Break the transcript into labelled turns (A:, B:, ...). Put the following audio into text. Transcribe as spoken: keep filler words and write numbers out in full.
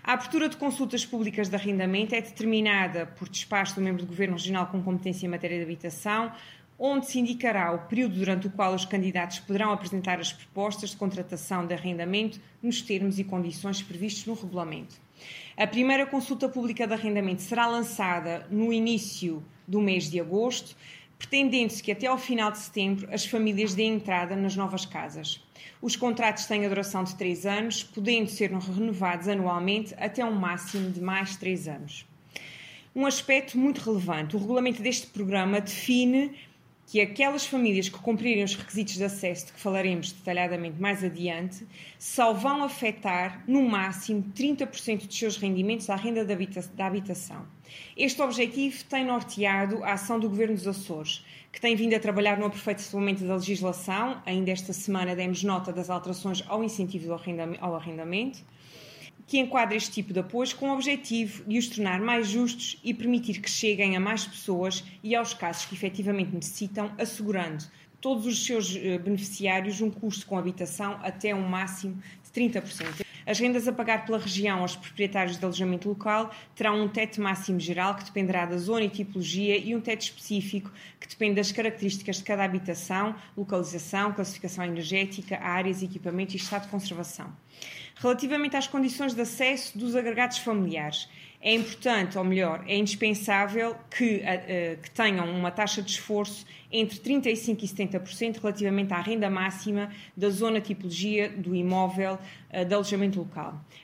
A: A abertura de consultas públicas de arrendamento é determinada por despacho do membro do Governo Regional com competência em matéria de habitação, onde se indicará o período durante o qual os candidatos poderão apresentar as propostas de contratação de arrendamento nos termos e condições previstos no regulamento. A primeira consulta pública de arrendamento será lançada no início do mês de agosto, pretendendo-se que até ao final de setembro as famílias deem entrada nas novas casas. Os contratos têm a duração de três anos, podendo ser renovados anualmente até um máximo de mais três anos. Um aspecto muito relevante: o regulamento deste programa define que aquelas famílias que cumprirem os requisitos de acesso, de que falaremos detalhadamente mais adiante, só vão afetar, no máximo, trinta por cento dos seus rendimentos à renda da habitação. Este objetivo tem norteado a ação do Governo dos Açores, que tem vindo a trabalhar no aperfeiçoamento da legislação. Ainda esta semana demos nota das alterações ao incentivo ao arrendamento, que enquadra este tipo de apoios com o objetivo de os tornar mais justos e permitir que cheguem a mais pessoas e aos casos que efetivamente necessitam, assegurando todos os seus beneficiários um custo com habitação até um máximo de trinta por cento. As rendas a pagar pela região aos proprietários de alojamento local terão um teto máximo geral que dependerá da zona e tipologia e um teto específico que depende das características de cada habitação, localização, classificação energética, áreas, equipamento e estado de conservação. Relativamente às condições de acesso dos agregados familiares, é importante, ou melhor, é indispensável que, uh, que tenham uma taxa de esforço entre trinta e cinco por cento e setenta por cento relativamente à renda máxima da zona tipologia do imóvel uh, de alojamento local.